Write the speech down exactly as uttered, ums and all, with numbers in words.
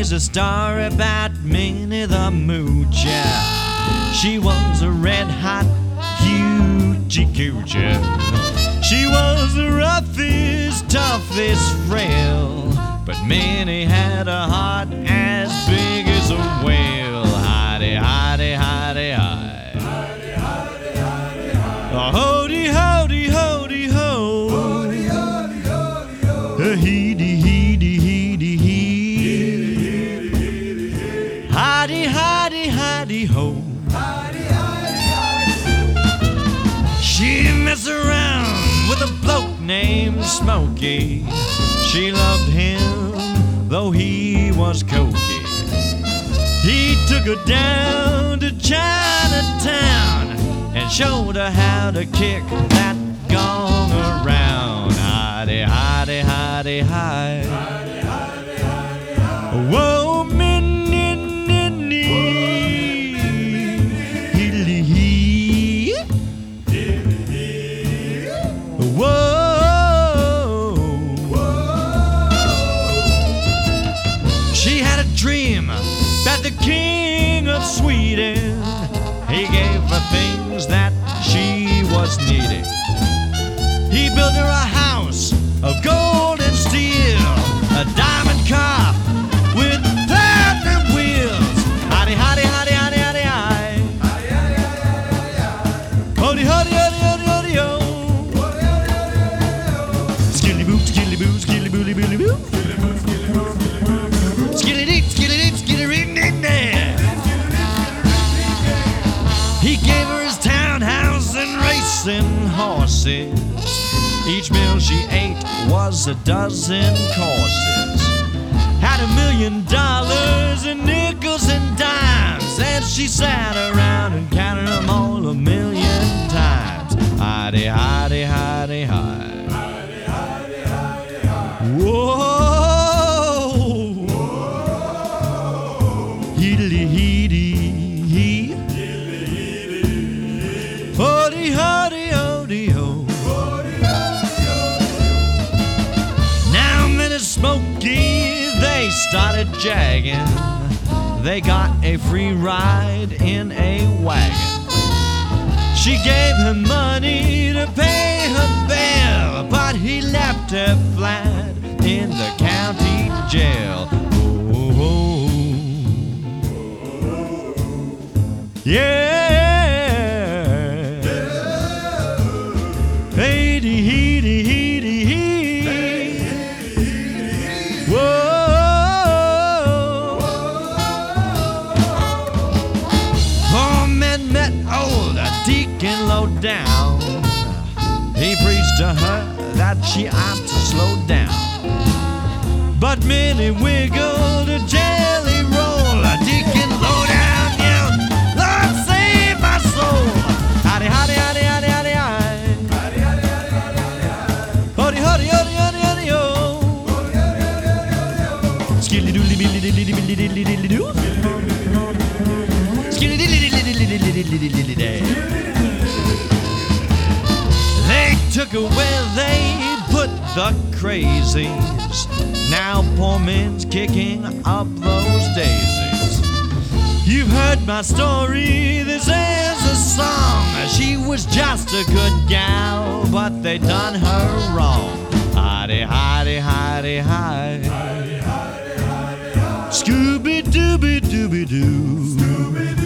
There's a story about Minnie the Moocher. She was a red-hot hoochie coocher. She was the roughest, toughest frail, but Minnie had a heart as big as a whale. Hidey, hidey, hidey, hi. Hody, hody, hody, ho. Hody, hody, hody, ho. Heedy, heedy, heedy, hee. Hidey, hidey, hidey, ho. Hody, hody, hody. She messed around with a bloke named Smokey. She loved him, though he was cokey. He took her down to Chinatown and showed her how to kick that gong around. Hidey, hidey, hidey, hi. Hody, hody, hody, ho. Whoa, minnie, ninny. Hiddly hee. Whoa. She had a dream that the king of Sweden, he gave her things that she was needing. He built her a house of gold and steel, a diamond car with platinum wheels. Hidey, hidey, hidey, hidey, hidey, hi. Hody, hody, hody, hody, hody, ho. Skilly boo, skilly boo, skilly boody, boody boo. Skilly deep, skilly deep, skilly ring, ding, dang. He gave her his townhouse and racing horses. Each meal she ate was a dozen courses. Had a million dollars in nickels and dimes, and she sat around and counted them all a million times. Hidey, hidey, hidey, hi. Whoa. Heedly, heedy, hee. Hody, hody, hody, ho. Now Minnie Smokey, they started jagging. They got a free ride in a wagon. She gave him money to pay her bill, but he left her flat in the county jail. Oh, oh, oh. Yeah. Heedy, heedy, heedy, hee. Whoa. Four men met old Deacon Low down. He preached to her that she ought to slow down. But Minnie wiggled a jelly roll. Deacon Low down yelled, Lord save my soul. Hidey, hidey, hidey, hidey, hidey, hi. Hody, hody, hody, hody, hody, ho. Skilly doodly billy dilly dilly dilly dilly doo. Skilly dilly dilly dilly dilly dilly dilly day. They took her where they put the crazies. Now poor man's kicking up those daisies. You've heard my story, this is a song. She was just a good gal, but they done her wrong. Hidey, hidey, hidey, hi. Scooby-Dooby-Dooby-Doo.